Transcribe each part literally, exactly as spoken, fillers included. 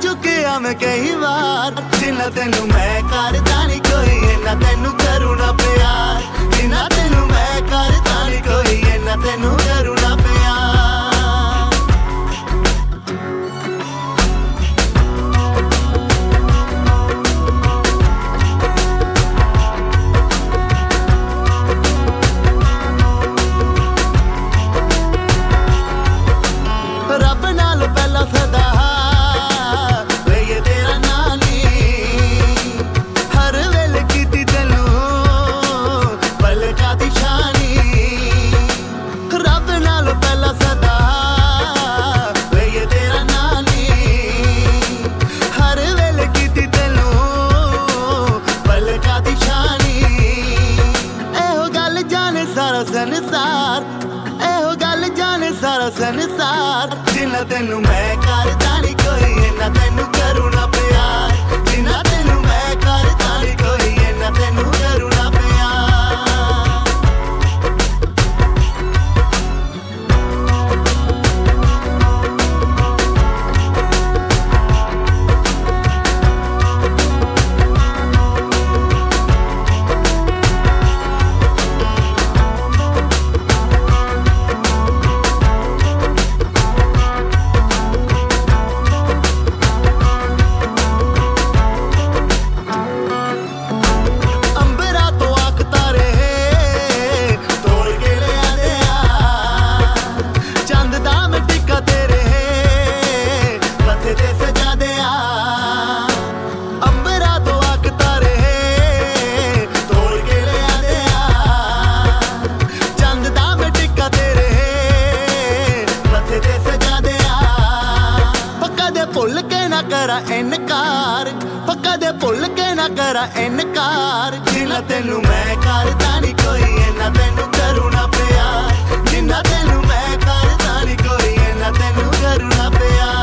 चुकिया मैं कई बार जिन्ना तेनू मैं करदा नहीं कोई इन्ना तेनू करूँ ना प्यार जिन्ना तेनू मैं करदा नहीं कोई इन्ना तेनू करूँ ना प्यार रब नाल पहला सदा वे तेरा नानी हर वेले कीती तैनू पलकां दी शानी रब नाल पहला सदा वे तेरा नानी हर वेले कीती तैनू पलकां दी शानी एहो गल जाने सारा संसार एहो गल जाने सारा संसार जिन्ना तेनू मैं करदा नहीं कोई इन्ना तेनू करूँ ना प्यार जिन्ना तेनू मैं करदा नहीं कोई इन्ना तेनू करूँ ना प्यार भुल के ना करा इनकार पक्का दे भुल के ना करा इनकार जिन्ना तेनू मैं करदा नहीं कोई इन्ना तेनू करूँ ना प्यार जिन्ना तेनू मैं करदा नहीं कोई इन्ना तेनू करूँ ना प्यार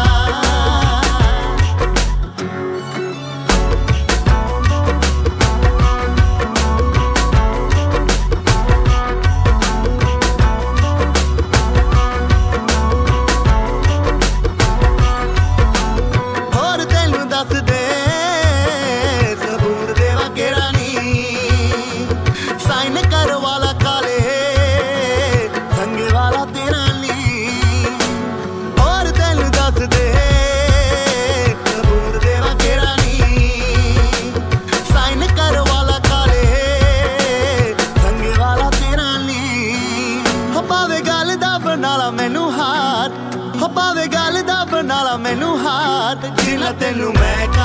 मैनू हार हो पावे गल दा बनाला मैनू हार जिन्ना तेनू मैं